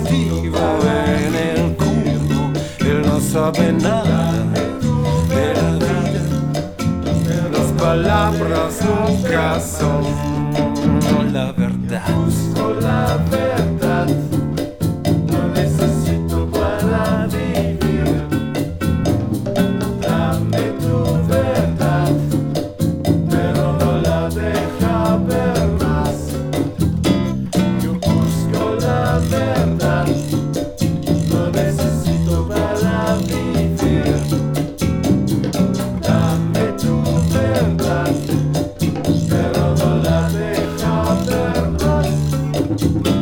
vivo en el cubo, él no sabe nada de la vida. Las palabras nunca son la verdad. Busco la verdad, lo necesito para vivir. Dame tu verdad, pero no la deja ver más. Yo busco la verdad, lo necesito para vivir. Dame tu verdad, pero no la deja ver más.